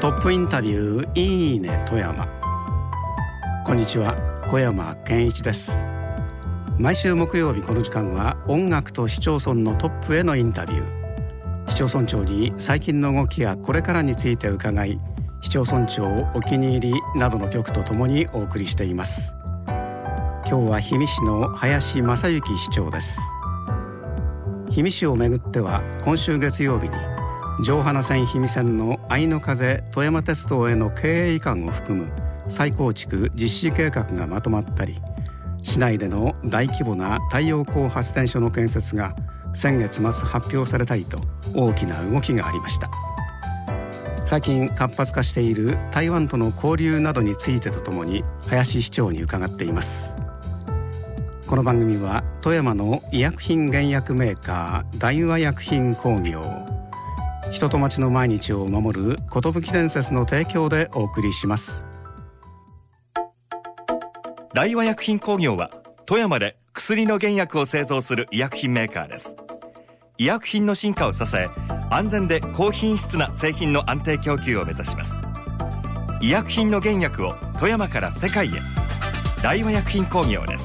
トップインタビューいいね富山。こんにちは、小山健一です。毎週木曜日この時間は音楽と市町村のトップへのインタビュー。市町村長に最近の動きやこれからについて伺い、市町村長お気に入りなどの曲とともにお送りしています。今日は氷見市の林正幸市長です。氷見市をめぐっては今週月曜日に上花線氷見線の愛の風富山鉄道への経営移管を含む再構築実施計画がまとまったり、市内での大規模な太陽光発電所の建設が先月末発表されたりと大きな動きがありました。最近活発化している台湾との交流などについてとともに林市長に伺っています。この番組は富山の医薬品原薬メーカー大和薬品工業、人と町の毎日を守る寿伝説の提供でお送りします。 大和薬品工業は富山で薬の原薬を製造する医薬品メーカーです。医薬品の進化を支え、安全で高品質な製品の安定供給を目指します。医薬品の原薬を富山から世界へ。大和薬品工業です。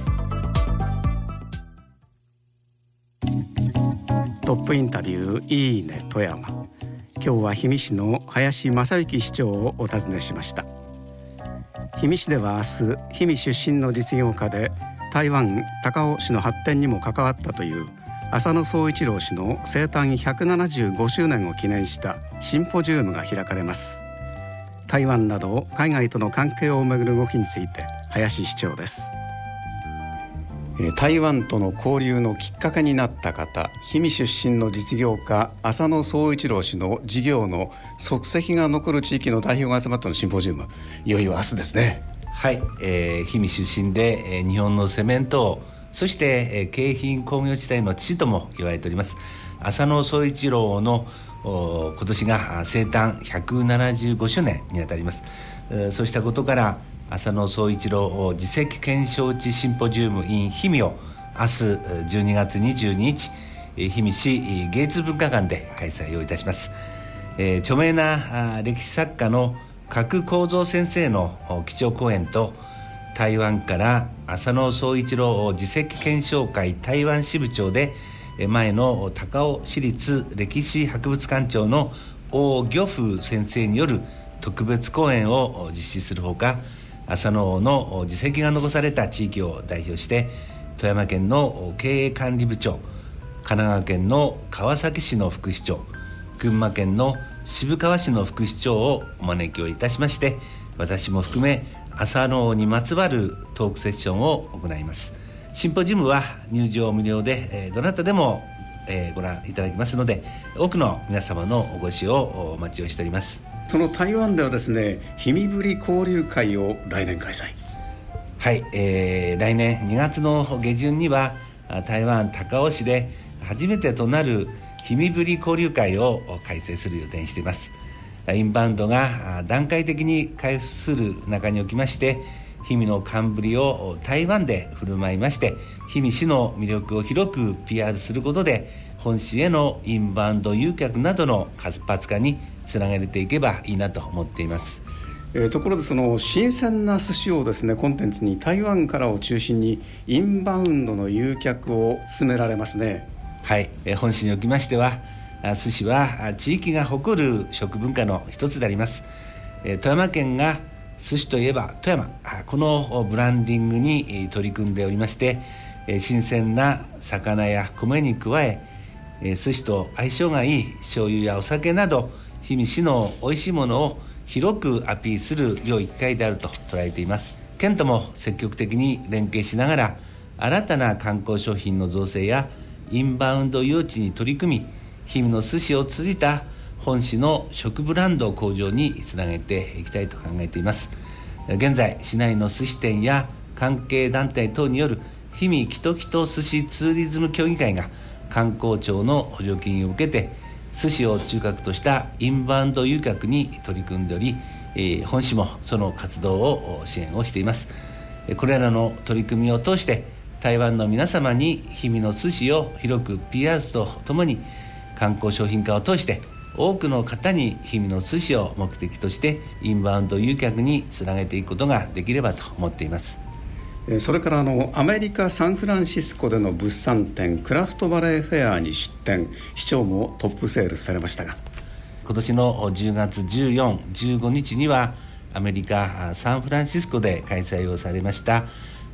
トップインタビューいいね富山。今日は氷見市の林正幸市長をお尋ねしました。氷見市では明日、氷見出身の実業家で台湾高雄市の発展にも関わったという浅野総一郎氏の生誕175周年を記念したシンポジウムが開かれます。台湾など海外との関係をめぐる動きについて林市長です。台湾との交流のきっかけになった方、氷見出身の実業家浅野総一郎氏の事業の足跡が残る地域の代表が集まったのシンポジウム、いよいよ明日ですね。 はい、氷見出身で、日本のセメント、そして、京浜工業地帯の父とも言われております浅野総一郎の今年が生誕175周年にあたります。そうしたことから浅野総一郎次席検証地シンポジウム in 氷見を明日12月22日氷見市芸術文化館で開催をいたします。著名な歴史作家の加久幸三先生の基調講演と、台湾から浅野総一郎次席検証会台湾支部長で前の高雄市立歴史博物館長の王玉風先生による特別講演を実施するほか、浅野の実績が残された地域を代表して富山県の経営管理部長、神奈川県の川崎市の副市長、群馬県の渋川市の副市長をお招きをいたしまして、私も含め浅野にまつわるトークセッションを行います。シンポジウムは入場無料で、どなたでも、ご覧いただきますので、多くの皆様のお越しをお待ちをしております。 その台湾ではですね、氷見ぶり交流会を来年開催。 はい、来年2月の下旬には台湾高雄市で初めてとなる氷見ぶり交流会を開催する予定にしています。インバウンドが段階的に回復する中におきまして、氷見の寒ぶりを台湾で振る舞いまして、氷見市の魅力を広く PR することで本市へのインバウンド誘客などの活発化につなげていけばいいなと思っています。 ところでその新鮮な寿司をですねコンテンツに台湾からを中心にインバウンドの誘客を進められますね。 はい、本市におきましては寿司は地域が誇る食文化の一つであります。富山県が寿司といえば富山、このブランディングに取り組んでおりまして、新鮮な魚や米に加え寿司と相性がいい醤油やお酒など氷見市の美味しいものを広くアピールする良い機会であると捉えています。県とも積極的に連携しながら新たな観光商品の造成やインバウンド誘致に取り組み、氷見の寿司を通じた本市の食ブランド向上につなげていきたいと考えています。現在市内の寿司店や関係団体等による氷見きときと寿司ツーリズム協議会が観光庁の補助金を受けて寿司を中核としたインバウンド誘客に取り組んでおり、本市もその活動を支援をしています。これらの取り組みを通して台湾の皆様に氷見の寿司を広く PR とともに観光商品化を通して多くの方に氷見の寿司を目的としてインバウンド誘客につなげていくことができればと思っています。 それからアメリカ・サンフランシスコでの物産展クラフトバレーフェアに出展、市長もトップセールスされましたが、 今年の10月14、15日にはアメリカ・サンフランシスコで開催をされました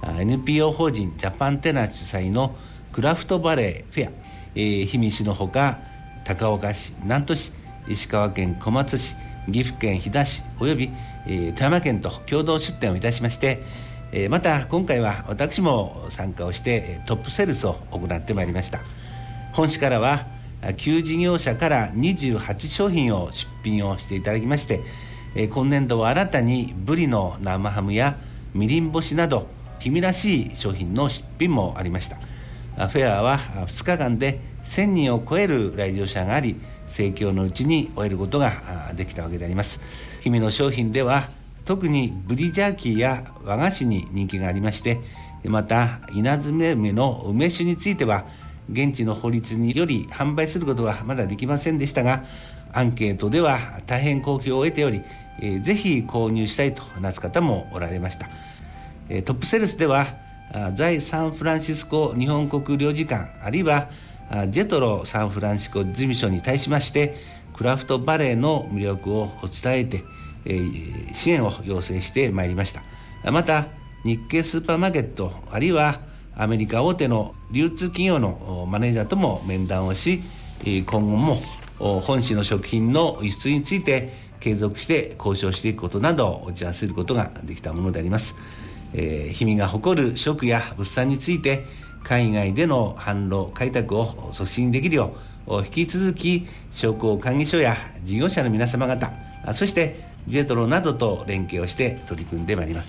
NPO 法人ジャパンテナ主催のクラフトバレーフェア、氷見市のほか高岡市、南砺市、石川県小松市、岐阜県飛騨市および富山県と共同出展をいたしまして、また今回は私も参加をしてトップセールスを行ってまいりました。本市からは9事業者から28商品を出品をしていただきまして、今年度は新たにブリの生ハムやみりん干しなど氷見らしい商品の出品もありました。フェアは2日間で1000人を超える来場者があり、盛況のうちに終えることができたわけであります。氷見の商品では特にブリジャーキーや和菓子に人気がありまして、また稲詰梅の梅酒については現地の法律により販売することはまだできませんでしたが、アンケートでは大変好評を得ており、ぜひ購入したいと話す方もおられました。トップセールスでは在サンフランシスコ日本国領事館あるいはジェトロサンフランシスコ事務所に対しましてクラフトバレーの魅力を伝えて、支援を要請してまいりました。また日系スーパーマーケットあるいはアメリカ大手の流通企業のマネージャーとも面談をし、今後も本市の食品の輸出について継続して交渉していくことなどを打ち合わせることができたものであります。氷見が誇る食や物産について海外での販路開拓を促進できるよう引き続き商工会議所や事業者の皆様方、そしてジェトロなどと連携をして取り組んでまいります。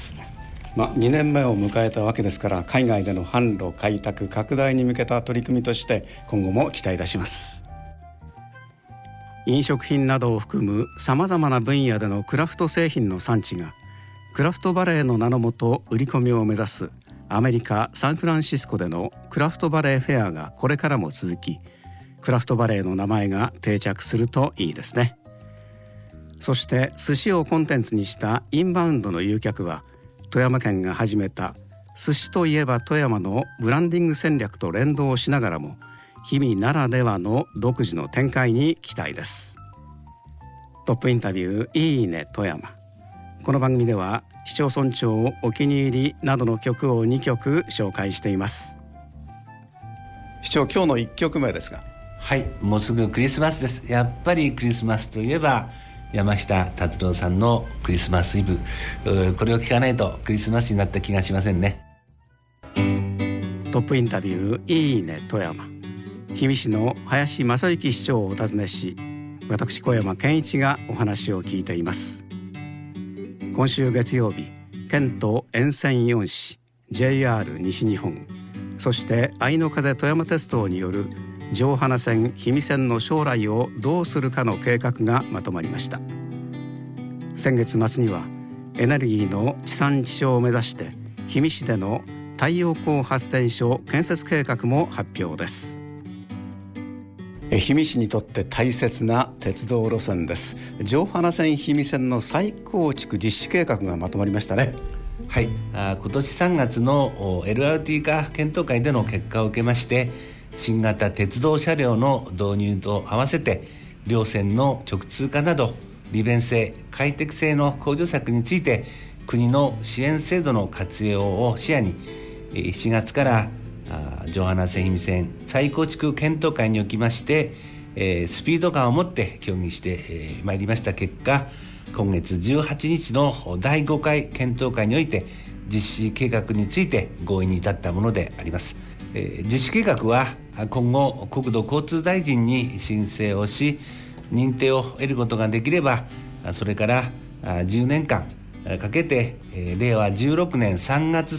2年目を迎えたわけですから、海外での販路開拓拡大に向けた取り組みとして今後も期待いたします。飲食品などを含むさまざまな分野でのクラフト製品の産地がクラフトバレーの名のもと売り込みを目指すアメリカ・サンフランシスコでのクラフトバレーフェアがこれからも続き、クラフトバレーの名前が定着するといいですね。そして寿司をコンテンツにしたインバウンドの誘客は富山県が始めた寿司といえば富山のブランディング戦略と連動しながらも氷見ならではの独自の展開に期待です。トップインタビューいいね富山。この番組では市町村長お気に入りなどの曲を2曲紹介しています。市長、今日の1曲目ですが。 はい、もうすぐクリスマスです。やっぱりクリスマスといえば山下達郎さんのクリスマスイブ、これを聞かないとクリスマスになった気がしませんね。 トップインタビューいいね富山。氷見市の林正幸市長をお尋ねし、私小山健一がお話を聞いています。今週月曜日、県と沿線4市 JR 西日本、そして愛の風富山鉄道による城花線氷見線の将来をどうするかの計画がまとまりました。先月末にはエネルギーの地産地消を目指して氷見市での太陽光発電所建設計画も発表です。氷見市にとって大切な鉄道路線です。城花線氷見線の再構築実施計画がまとまりましたね。 はい、今年3月の LRT 化検討会での結果を受けまして、新型鉄道車両の導入と合わせて両線の直通化など利便性快適性の向上策について国の支援制度の活用を視野に7月から城花線氷見線再構築検討会におきまして、スピード感を持って協議してまいりました結果、今月18日の第5回検討会において実施計画について合意に至ったものであります。実施計画は今後国土交通大臣に申請をし認定を得ることができれば、それから10年間かけて令和16年3月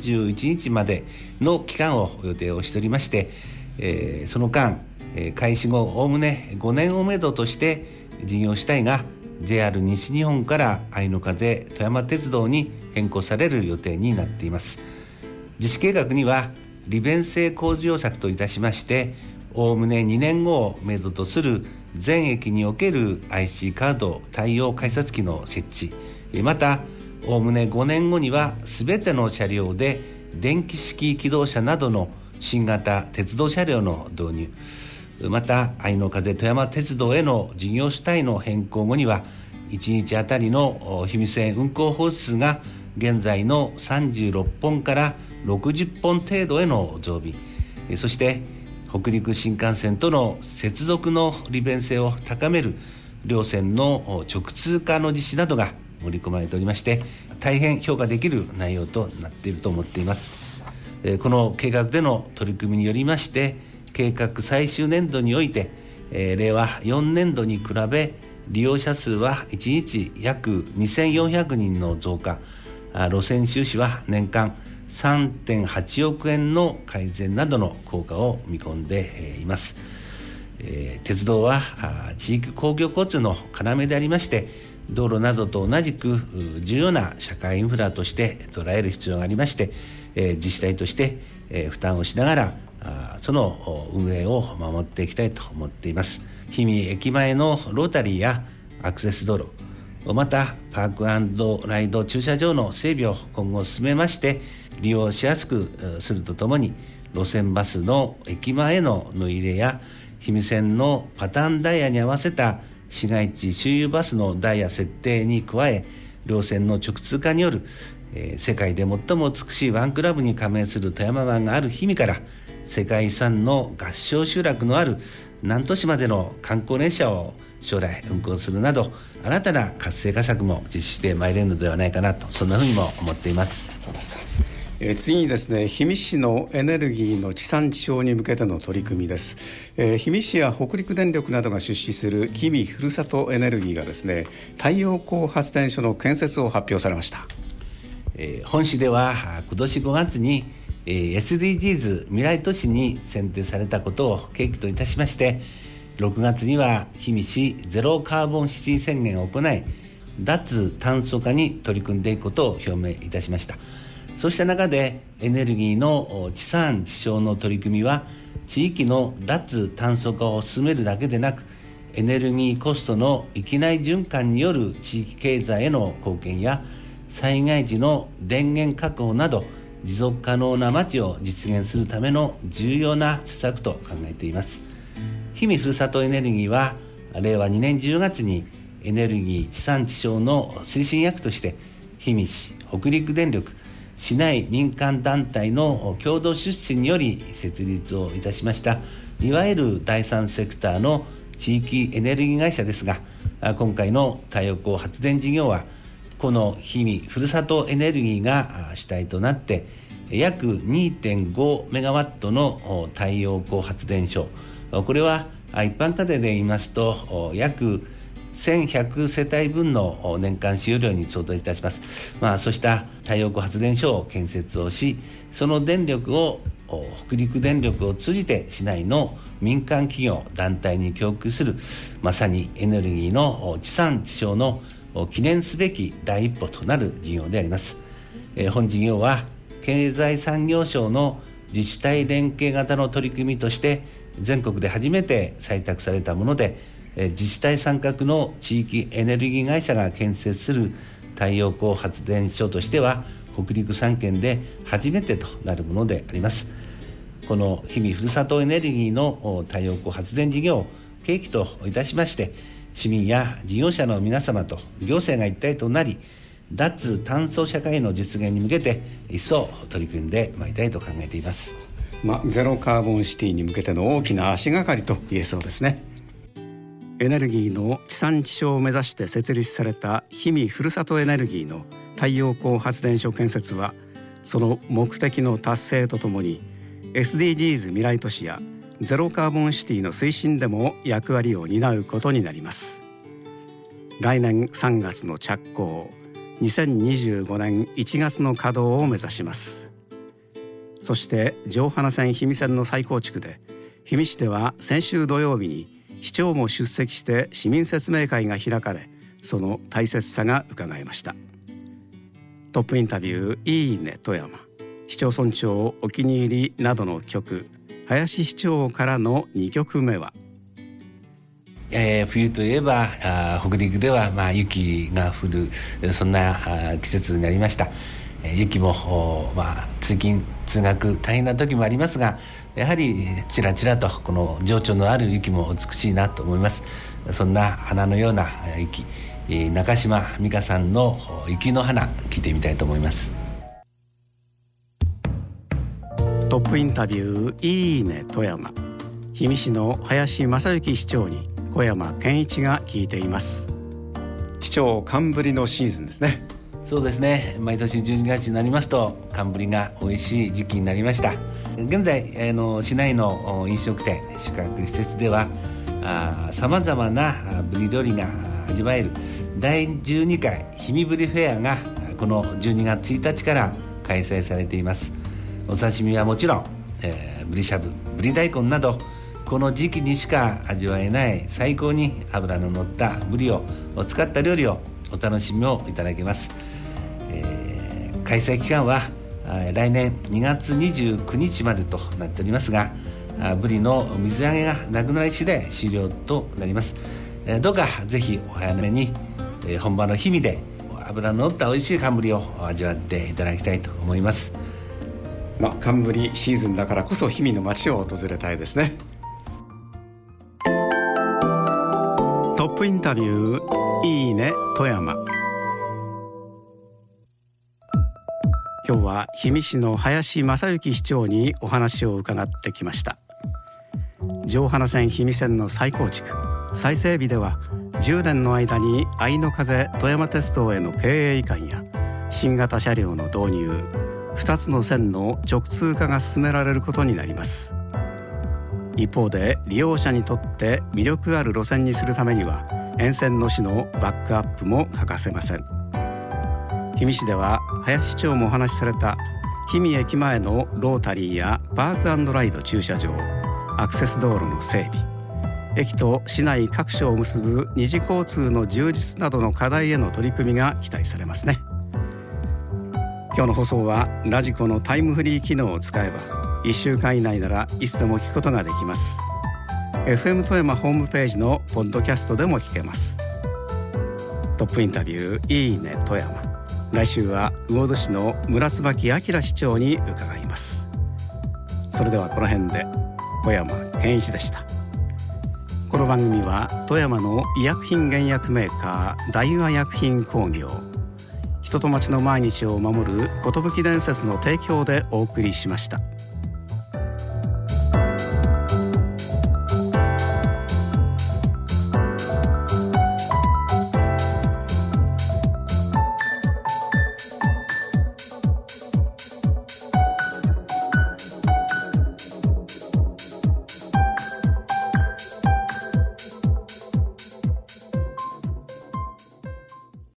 31日までの期間を予定をしておりまして、その間開始後おおむね5年をめどとして事業主体が JR 西日本から愛の風富山鉄道に変更される予定になっています。実施計画には利便性向上策といたしまして、おおむね2年後をめどとする全駅における IC カード対応改札機の設置、またおおむね5年後には全ての車両で電気式気動車などの新型鉄道車両の導入、また愛の風富山鉄道への事業主体の変更後には1日あたりの氷見線運行本数が現在の36本から60本程度への増備、そして北陸新幹線との接続の利便性を高める両線の直通化の実施などが盛り込まれておりまして、大変評価できる内容となっていると思っています。この計画での取り組みによりまして、計画最終年度において、令和4年度に比べ利用者数は1日約2400人の増加、路線収支は年間3.8 億円の改善などの効果を見込んでいます。鉄道は地域公共交通の要でありまして、道路などと同じく重要な社会インフラとして捉える必要がありまして、自治体として負担をしながらその運営を守っていきたいと思っています。氷見駅前のロータリーやアクセス道路、またパーク&ライド駐車場の整備を今後進めまして、利用しやすくするとともに、路線バスの駅前への乗り入れや氷見線のパターンダイヤに合わせた市街地周遊バスのダイヤ設定に加え、両線の直通化による世界で最も美しいワンクラブに加盟する富山湾がある氷見から世界遺産の合掌集落のある南砺市までの観光列車を将来運行するなど、新たな活性化策も実施してまいれるのではないかなと、そんなふうにも思っています。 そうですか。次にですね、氷見市のエネルギーの地産地消に向けての取り組みです。氷見市や北陸電力などが出資する氷見ふるさとエネルギーがですね、太陽光発電所の建設を発表されました。 本市では今年5月にSDGs 未来都市に選定されたことを契機といたしまして、6月には氷見市ゼロカーボンシティ宣言を行い、脱炭素化に取り組んでいくことを表明いたしました。そうした中でエネルギーの地産地消の取り組みは、地域の脱炭素化を進めるだけでなく、エネルギーコストの域内循環による地域経済への貢献や、災害時の電源確保など持続可能な町を実現するための重要な施策と考えています。氷見ふるさとエネルギーは令和2年10月にエネルギー地産地消の推進役として、氷見市、北陸電力、市内民間団体の共同出資により設立をいたしました、いわゆる第三セクターの地域エネルギー会社ですが、今回の太陽光発電事業はこの氷見ふるさとエネルギーが主体となって、約 2.5 メガワットの太陽光発電所、これは一般家庭で言いますと約1100世帯分の年間使用量に相当いたします。そうした太陽光発電所を建設をし、その電力を北陸電力を通じて市内の民間企業団体に供給する、まさにエネルギーの地産地消の記念すべき第一歩となる事業であります。本事業は経済産業省の自治体連携型の取り組みとして全国で初めて採択されたもので、自治体参画の地域エネルギー会社が建設する太陽光発電所としては北陸3県で初めてとなるものであります。この氷見ふるさとエネルギーの太陽光発電事業を契機といたしまして、市民や事業者の皆様と行政が一体となり、脱炭素社会の実現に向けて一層取り組んでまいりたいと考えています。 ゼロカーボンシティに向けての大きな足がかりと言えそうですね。エネルギーの地産地消を目指して設立された氷見ふるさとエネルギーの太陽光発電所建設は、その目的の達成とともに SDGs 未来都市やゼロカーボンシティの推進でも役割を担うことになります。来年3月の着工、2025年1月の稼働を目指します。そして上花線氷見線の再構築で、氷見市では先週土曜日に市長も出席して市民説明会が開かれ、その大切さが伺えました。トップインタビューいいね富山、市町村長お気に入りなどの曲、林市長からの2曲目は冬といえば北陸では雪が降るそんな季節になりました。雪も通勤通学大変な時もありますが、やはりちらちらとこの情緒のある雪も美しいなと思います。そんな花のような雪、中島美嘉さんの雪の花聞いてみたいと思います。 トップインタビューいいね富山。氷見市の林正幸市長に小山健一が聞いています。市長、寒ぶりのシーズンですね。 そうですね、毎年12月になりますと寒ぶりが美味しい時期になりました。現在市内の飲食店宿泊施設ではさまざまなぶり料理が味わえる第12回氷見ぶりフェアがこの12月1日から開催されています。お刺身はもちろん、ぶりしゃぶ、ぶり大根などこの時期にしか味わえない最高に脂の乗ったぶりを使った料理をお楽しみをいただけます。開催期間は来年2月29日までとなっておりますが、ぶりの水揚げがなくなり次第終了となります。どうかぜひお早めに本場の氷見で脂の乗った美味しい寒ぶりを味わっていただきたいと思います。 寒ぶりシーズンだからこそ氷見の街を訪れたいですね。トップインタビューいいね富山。今日は氷見市の林正幸市長にお話を伺ってきました。上花線氷見線の再構築再整備では10年の間に愛の風富山鉄道への経営移管や新型車両の導入、2つの線の直通化が進められることになります。一方で利用者にとって魅力ある路線にするためには沿線の市のバックアップも欠かせません。氷見市では林市長もお話しされた氷見駅前のロータリーやパーク&ライド駐車場、アクセス道路の整備、駅と市内各所を結ぶ二次交通の充実などの課題への取り組みが期待されますね。今日の放送はラジコのタイムフリー機能を使えば1週間以内ならいつでも聞くことができます。 FM 富山ホームページのポッドキャストでも聞けます。トップインタビューいいね富山。来週は魚津市の村椿明市長に伺います。それではこの辺で小山健一でした。この番組は富山の医薬品原薬メーカー大和薬品工業、人と町の毎日を守る寿伝説の提供でお送りしました。